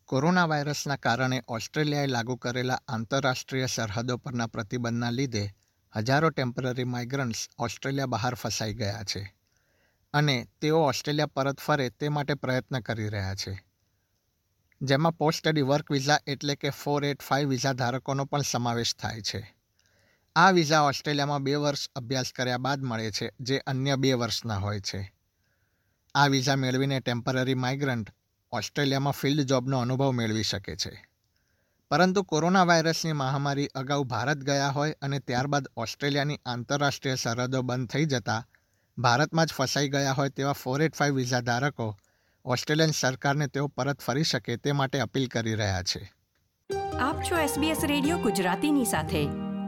Corona વાયરસના કારણે ઓસ્ટ્રેલિયાએ લાગુ કરેલા આંતરરાષ્ટ્રીય સરહદો પરના પ્રતિબંધના લીધે હજારો ટેમ્પરરી માઇગ્રન્ટ્સ ઓસ્ટ્રેલિયા બહાર ફસાઈ ગયા છે અને તેઓ ઓસ્ટ્રેલિયા પરત ફરે તે માટે પ્રયત્ન કરી રહ્યા છે, જેમાં પોસ્ટ સ્ટડી વર્ક વિઝા એટલે કે 485 વિઝા ધારકોનો પણ સમાવેશ થાય છે. આ વિઝા ઓસ્ટ્રેલિયામાં 2 વર્ષ અભ્યાસ કર્યા બાદ મળે છે, જે અન્ય 2 વર્ષના હોય છે. આ વિઝા મેળવીને ટેમ્પરરી માઇગ્રન્ટ ઓસ્ટ્રેલિયામાં ફિલ્ડ જોબનો અનુભવ મેળવી શકે છે. પરંતુ કોરોના વાયરસની મહામારી અગાઉ ભારત ગયા હોય અને ત્યારબાદ ઓસ્ટ્રેલિયાની આંતરરાષ્ટ્રીય સરહદો બંધ થઈ જતા ભારતમાં જ ફસાઈ ગયા હોય તેવા 485 વિઝા ધારકો ઓસ્ટ્રેલિયન સરકારને તેઓ પરત ફરી શકે તે માટે અપીલ કરી રહ્યા છે. આપ છો SBS રેડિયો ગુજરાતીની સાથે.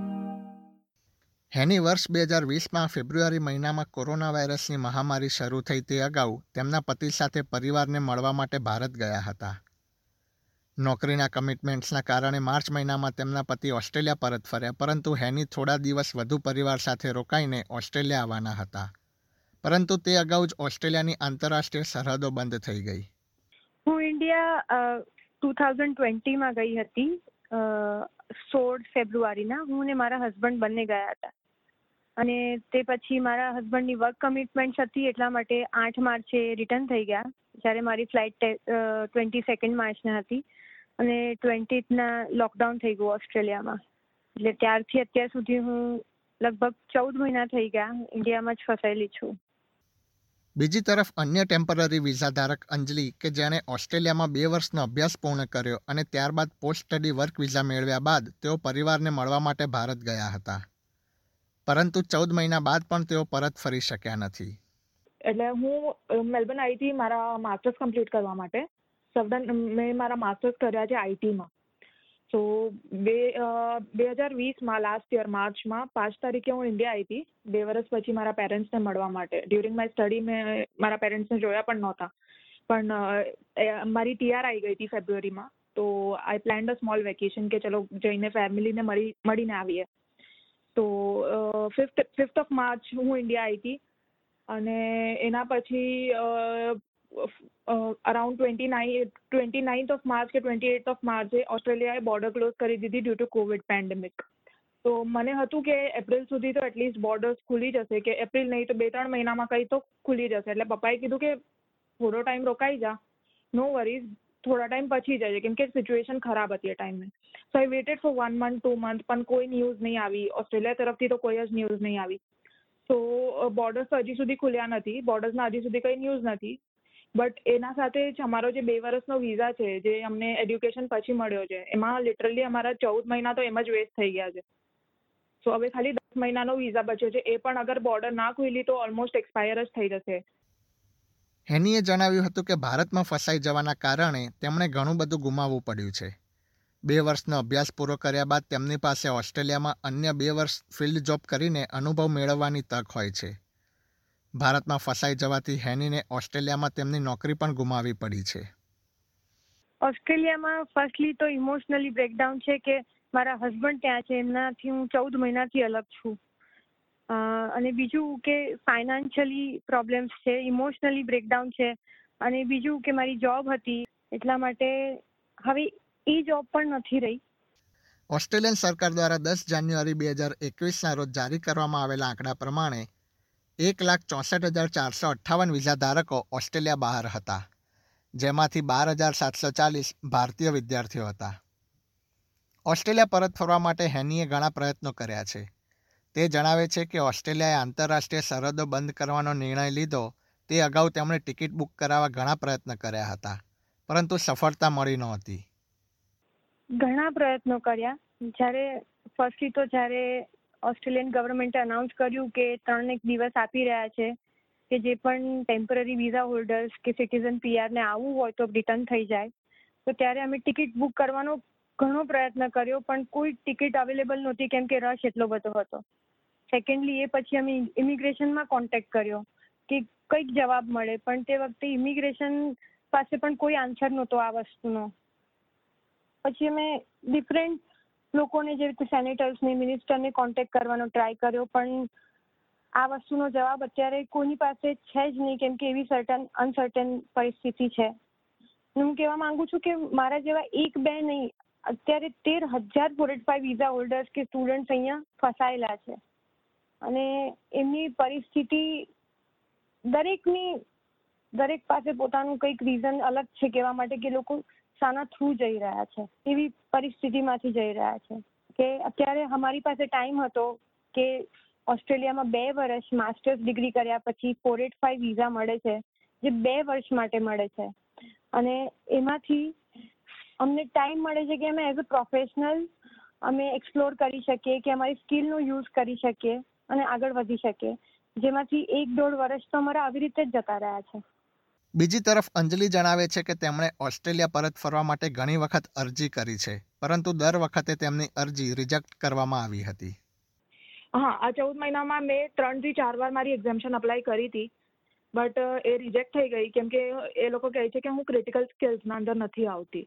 હેની વર્ષ 2020માં ફેબ્રુઆરી મહિનામાં કોરોના વાયરસની મહામારી શરૂ થઈ તે અગાઉ તેમના પતિ સાથે પરિવારને મળવા માટે ભારત ગયા હતા. નોકરીના કમિટમેન્ટ્સના કારણે માર્ચ મહિનામાં તેમના પતિ ઓસ્ટ્રેલિયા પરત ફર્યા, પરંતુ હેની થોડા દિવસ વધુ પરિવાર સાથે રોકાઈને ઓસ્ટ્રેલિયા આવવાના હતા. પરંતુ તે અગાઉ જ ઓસ્ટ્રેલિયાની આંતરરાષ્ટ્રીય સરહદો બંધ થઈ ગઈ. હું ઇન્ડિયા 2020માં ગઈ હતી, 16 ફેબ્રુઆરીના. હું ને મારા હસબન્ડ બંને ગયા હતા અને તે પછી મારા હસબન્ડની વર્ક કમિટમેન્ટ્સ હતી, એટલા માટે 8 માર્ચે રિટર્ન થઈ ગયા, જ્યારે મારી ફ્લાઇટ 22 માર્ચના હતી અને 20ના લોકડાઉન થઈ ગયું ઓસ્ટ્રેલિયામાં. એટલે ત્યારથી અત્યાર સુધી હું લગભગ 14 મહિના થઈ ગયા ઇન્ડિયામાં જ ફસાયેલી છું. બીજી તરફ અન્ય ટેમ્પરરી વિઝા ધારક અંજલિ, કે જેણે ઓસ્ટ્રેલિયામાં 2 વર્ષનો અભ્યાસ પૂર્ણ કર્યો અને ત્યારબાદ પોસ્ટ સ્ટડી વર્ક વિઝા મેળવ્યા બાદ તેઓ પરિવારને મળવા માટે ભારત ગયા હતા, પરંતુ 14 મહિના બાદ પણ તેઓ પરત ફરી શક્યા નથી. એટલે હું મેલબર્ન આવી હતી મારા માસ્ટર્સ કમ્પ્લીટ કરવા માટે. મેં મારા માસ્ટર્સ કર્યા છે આઈટીમાં. સો 2020માં લાસ્ટ યર માર્ચમાં 5 તારીખે હું ઇન્ડિયા આવી હતી, 2 વર્ષ પછી મારા પેરેન્ટ્સને મળવા માટે. ડ્યુરિંગ માય સ્ટડી મેં મારા પેરેન્ટ્સને જોયા પણ નહોતા, પણ મારી ટીઆર આવી ગઈ હતી ફેબ્રુઆરીમાં. તો I planned a small vacation કે ચલો જઈને ફેમિલીને મળીને આવીએ. તો 5th ઓફ માર્ચ હું ઇન્ડિયા આવી હતી અને એના પછી અરાઉન્ડ 29th ઓફ માર્ચ કે 28th ઓફ માર્ચે ઓસ્ટ્રેલિયાએ બોર્ડર ક્લોઝ કરી દીધી ડ્યુ ટુ કોવિડ પેન્ડેમિક. તો મને હતું કે એપ્રિલ સુધી તો એટલીસ્ટ બોર્ડર્સ ખુલી જશે, કે એપ્રિલ નહીં તો 2-3 મહિનામાં કંઈ તો ખુલી જશે. એટલે પપ્પાએ કીધું કે થોડો ટાઈમ રોકાઈ જા, નો વરીઝ, થોડા ટાઈમ પછી જજે, કેમ કે સિચ્યુએશન ખરાબ હતી એ ટાઈમે. So I waited for 1 month 2 month, પણ કોઈ ન્યૂઝ નહીં આવી ઓસ્ટ્રેલિયા તરફથી, તો કોઈ જ ન્યૂઝ નહીં આવી. તો બોર્ડર્સ તો હજી સુધી ખુલ્યા નથી, બોર્ડર્સના હજી સુધી કંઈ ન્યૂઝ નથી. બટ એના સાથે જ અમારો જે 2 વર્ષનો વિઝા છે, જે અમને એડ્યુકેશન પછી મળ્યો છે, એમાં લિટરલી અમારા 14 મહિના તો એમ જ વેસ્ટ થઈ ગયા છે. સો હવે ખાલી 10 મહિનાનો વિઝા બચ્યો છે, એ પણ અગર બોર્ડર ના ખુલી તો ઓલમોસ્ટ એક્સપાયર જ થઈ જશે. હેનીએ જણાવ્યું હતું કે ભારતમાં ફસાઈ જવાના કારણે તેમણે ઘણું બધું ગુમાવવું પડ્યું છે. 2 વર્ષનો અભ્યાસ પૂરો કર્યા બાદ તેમની પાસે ઓસ્ટ્રેલિયામાં અન્ય 2 વર્ષ ફિલ્ડ જોબ કરીને અનુભવ મેળવવાની તક હોય છે. ભારતમાં ફસાઈ જવાથી હેનીને ઓસ્ટ્રેલિયામાં તેમની નોકરી પણ ગુમાવવી પડી છે. ઓસ્ટ્રેલિયામાં ફર્સ્ટલી તો ઇમોશનલી બ્રેકડાઉન છે કે મારા હસબન્ડ ત્યાં છે, એમનાથી હું 14 મહિનાથી અલગ છું. અને બીજું કે ફાઇનાન્શિયલી પ્રોબ્લેમ્સ છે, ઇમોશનલી બ્રેકડાઉન છે, અને બીજું કે મારી જોબ હતી, એટલા માટે હવે એ જોબ પણ નથી રહી. ઓસ્ટ્રેલિયન સરકાર દ્વારા 10 જાન્યુઆરી 2021ના રોજ જારી કરવામાં આવેલા આંકડા પ્રમાણે 1,64,458 વિઝા ધારકો ઓસ્ટ્રેલિયા બહાર હતા, જેમાંથી 12,740 ભારતીય વિદ્યાર્થીઓ હતા. ઓસ્ટ્રેલિયા પરત ફરવા માટે હેનીએ ઘણા પ્રયત્નો કર્યા છે. તે જણાવે છે કે ઓસ્ટ્રેલિયાએ આંતરરાષ્ટ્રીય સરહદો બંધ કરવાનો નિર્ણય લીધો તે અગાઉ તેમણે ટિકિટ બુક કરાવવા ઘણા પ્રયત્ન કર્યા હતા, પરંતુ સફળતા મળી નહોતી. ઘણા પ્રયત્નો કર્યા. જ્યારે ઓસ્ટ્રેલિયન ગવર્મેન્ટે અનાઉન્સ કર્યું કે 3 દિવસ આપી રહ્યા છે કે જે પણ ટેમ્પરરી વિઝા હોલ્ડર્સ કે સિટીઝન પીઆરને આવવું હોય તો રિટર્ન થઈ જાય, તો ત્યારે અમે ટિકિટ બુક કરવાનો ઘણો પ્રયત્ન કર્યો, પણ કોઈ ટિકિટ અવેલેબલ નહોતી કેમ કે રશ એટલો બધો હતો. સેકન્ડલી એ પછી અમે ઇમિગ્રેશનમાં કોન્ટેક્ટ કર્યો કે કંઈક જવાબ મળે, પણ તે વખતે ઇમિગ્રેશન પાસે પણ કોઈ આન્સર નહોતો આ વસ્તુનો. પછી અમે ડિફરન્ટ લોકોને, જે રીતે સેનેટર્સને, મિનિસ્ટરને કોન્ટેક્ટ કરવાનો ટ્રાય કર્યો, પણ આ વસ્તુનો જવાબ અત્યારે કોઈની પાસે છે જ નહીં, કેમ કે એવી અનસર્ટન પરિસ્થિતિ છે. હું કહેવા માંગુ છું કે મારા જેવા એક બે નહીં, અત્યારે 13,000 485 વિઝા હોલ્ડર્સ કે સ્ટુડન્ટ્સ અહીંયા ફસાયેલા છે અને એમની પરિસ્થિતિ દરેક પાસે પોતાનું કંઈક રીઝન અલગ છે કહેવા માટે કે લોકો શાના થ્રુ જઈ રહ્યા છે, એવી પરિસ્થિતિમાંથી જઈ રહ્યા છે કે અત્યારે અમારી પાસે ટાઈમ હતો કે ઓસ્ટ્રેલિયામાં 2 વર્ષ માસ્ટર્સ ડિગ્રી કર્યા પછી 485 વિઝા મળે છે, જે 2 વર્ષ માટે મળે છે અને એમાંથી અમને ટાઈમ મળે છે કે અમે એઝ અ પ્રોફેશનલ અમે એક્સપ્લોર કરી શકીએ, કે અમારી સ્કિલનો યુઝ કરી શકીએ અને આગળ વધી શકીએ, જેમાંથી 1-1.5 વર્ષ તો અમારા આવી રીતે જ જતા રહ્યા છે. બીજી તરફ અંજલિ જણાવે છે કે તેમણે ઓસ્ટ્રેલિયા પરત ફરવા માટે ઘણી વખત અરજી કરી છે, પરંતુ દર વખતે તેમની અરજી રિજેક્ટ કરવામાં આવી હતી. હા, આ 14 મહિનામાં મેં 3 થી 4 વાર મારી એક્ઝામ્શન અપ્લાય કરી હતી, બટ એ રિજેક્ટ થઈ ગઈ કેમ કે એ લોકો કહે છે કે હું ક્રિટિકલ સ્કિલ્સના અંદર નથી આવતી.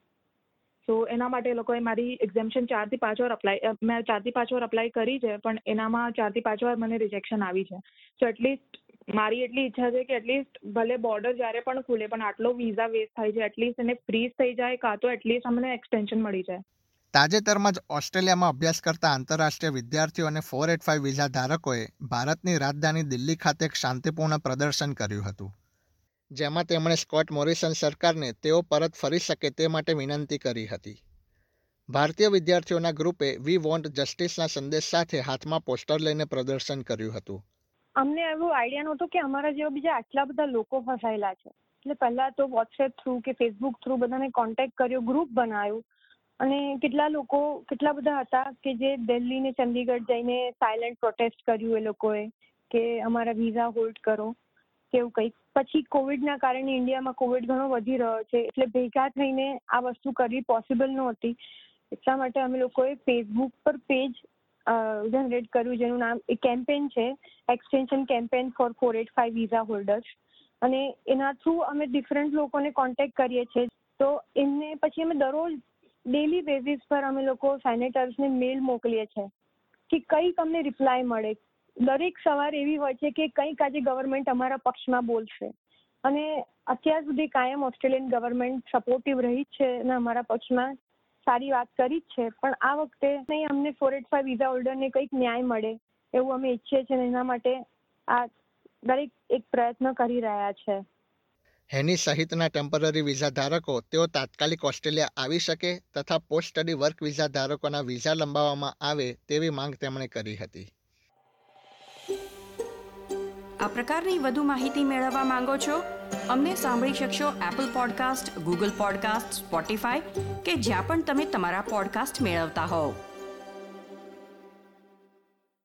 સો એના માટે એ લોકોએ મારી એક્ઝામ્શન 4 થી 5 વાર મેં 4 થી 5 વાર અપ્લાય કરી છે, પણ એનામાં 4 થી 5 વાર મને રિજેક્શન આવી છે. સો એટલીસ્ટ મારી એટલી ઈચ્છા છે કે એટલીસ્ટ ભલે બોર્ડર જ્યારે પણ ખુલે પણ આટલો વિઝા વેસ્ટ થાય છે, એટલીસ્ટ એને ફ્રીઝ થઈ જાય કાં તો એટલીસ્ટ અમને એક્સટેન્શન મળી જાય. તાજેતરમાં જ ઓસ્ટ્રેલિયામાં અભ્યાસ કરતા આંતરરાષ્ટ્રીય વિદ્યાર્થીઓ અને 485 વિઝા ધારકોએ ભારતની રાજધાની દિલ્હી ખાતે એક શાંતિપૂર્ણ પ્રદર્શન કર્યું હતું, જેમાં તેમણે સ્કોટ મોરિસન સરકારને તેઓ પરત ફરી શકે તે માટે વિનંતી કરી હતી. ભારતીય વિદ્યાર્થીઓના ગ્રુપે વી વોન્ટ જસ્ટિસના સંદેશ સાથે હાથમાં પોસ્ટર લઈને પ્રદર્શન કર્યું હતું. અમને એવો આઈડિયા નહોતો કે અમારા જેવા બીજા આટલા બધા લોકો ફસાયેલા છે, એટલે પહેલા તો વોટ્સએપ થ્રુ કે ફેસબુક થ્રુ બધાને કોન્ટેક્ટ કર્યો, ગ્રુપ બનાવ્યું અને કેટલા બધા હતા કે જે દિલ્હી ને ચંદીગઢ જઈને સાયલેન્ટ પ્રોટેસ્ટ કર્યું એ લોકોએ કે અમારા વિઝા હોલ્ડ કરો કે એવું કંઈક. પછી કોવિડના કારણે ઇન્ડિયામાં કોવિડ ઘણો વધી રહ્યો છે, એટલે ભેગા થઈને આ વસ્તુ કરવી પોસિબલ નહોતી, એટલા માટે અમે લોકોએ ફેસબુક પર પેજ જનરેટ કર્યું જેનું નામ એ કેમ્પેન છે, extension campaign for 485 visa holders, અને એના થ્રુ અમે ડિફરન્ટ લોકોને કોન્ટેક્ટ કરીએ છીએ. તો એમને પછી અમે દરરોજ ડેલી બેઝિસ પર અમે લોકો સેનેટર્સને મેલ મોકલીએ છીએ કે કંઈક અમને રિપ્લાય મળે. દરેક સવાર એવી હોય છે કે કંઈક આજે ગવર્મેન્ટ અમારા પક્ષમાં બોલશે, અને અત્યાર સુધી કાયમ ઓસ્ટ્રેલિયન ગવર્મેન્ટ સપોર્ટિવ રહી જ છે અને અમારા પક્ષમાં સારી વાત કરી જ છે, પણ આ વખતે નહીં અમને 485 વિઝા હોલ્ડરને કંઈક ન્યાય મળે એવું અમે ઈચ્છીએ છીએ અને એના માટે આ દરેક એક પ્રયત્ન કરી રહ્યા છે. હેની સહિતના ટેમ્પરરી વિઝા ધારકો તેઓ તાત્કાલિક ઓસ્ટ્રેલિયા આવી શકે તથા પોસ્ટ સ્ટડી વર્ક વિઝા ધારકોના વિઝા લંબાવવામાં આવે તેવી માંગ તેમણે કરી હતી. આ પ્રકારની વધુ માહિતી મેળવવા માંગો છો? અમને સાંભળી શકશો Apple podcast, Google podcast, Spotify કે જ્યાં પણ તમે તમારા પોડકાસ્ટ મેળવતા હોવ.